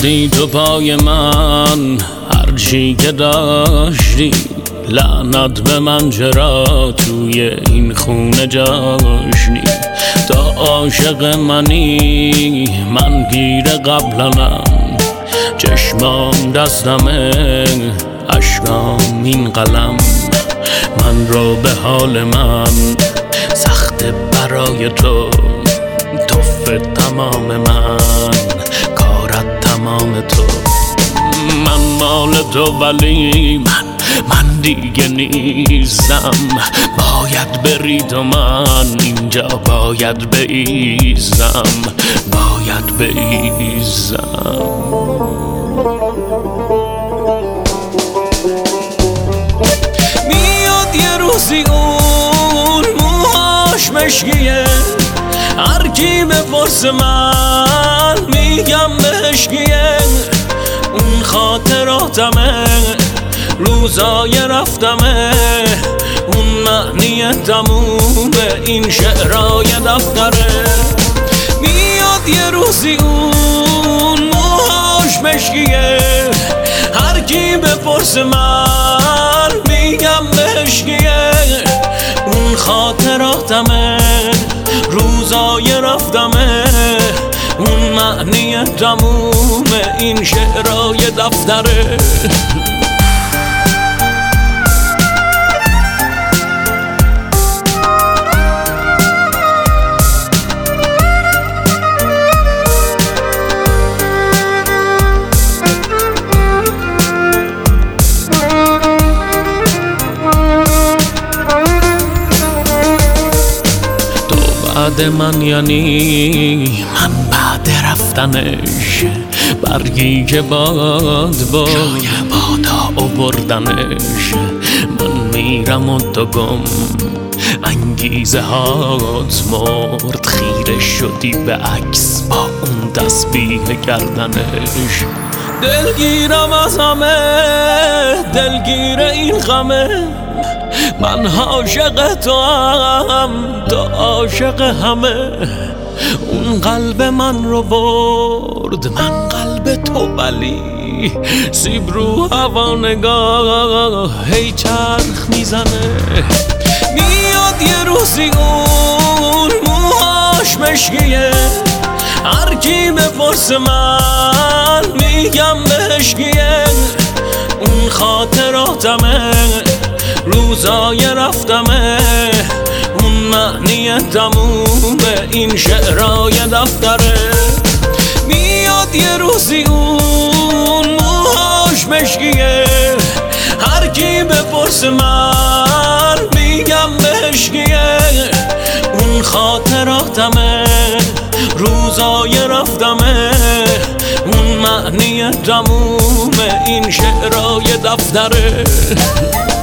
ریختی تو پای من هرچی که داشتی، لعنت به من چرا توی این خونه جاشتی. تا عاشق منی من گیر قبلنم، چشمام دستمه اشکام این قلم. من رو به حال من سخت برای تو، توف تمام من کارت تمام تو. من مال تو ولی من دیگه نیستم، باید بری تو، من اینجا باید بایستم، باید بایستم. میاد یه روزی اون موهاش مشکیه، هر کی بپرسه من میگم مشکیه. اون خاطراتمه، روزای رفتمه، اون معنی تمومه این شعرهای دفتره. میاد یه روزی اون موهاش مشکیه، هر کی بپرسه من میگم مشکیه. اون خاطراتمه، روزای رفتمه، اون معنی تمومه این شعرهای دفتره. بعد من یعنی من بعد رفتنش، برگی که باد جای بادا آوردنش. من میرم و تو گم، انگیزه هات مرد، خیره شدی به عکس با اون تسبیح گردنش. دلگیرم از همه، دلگیر این غمه، من عاشق تو هم، تو عاشق همه. اون قلب من رو برد، من قلب تو ولی سیب رو هوا نگاه هی چرخ میزنه. میاد یه روزی اون موهاش مشکیه، هر کی بپرسه من میگم مشکیه. اون خاطراتمه، روزای رفتمه، اون معنی تمومه این شعرهای دفتره. میاد یه روزی اون موهاش مشکیه، هر کی بپرسه من میگم مشکیه. اون خاطراتمه، روزای رفتمه، اون معنی تمومه این شعرهای دفتره.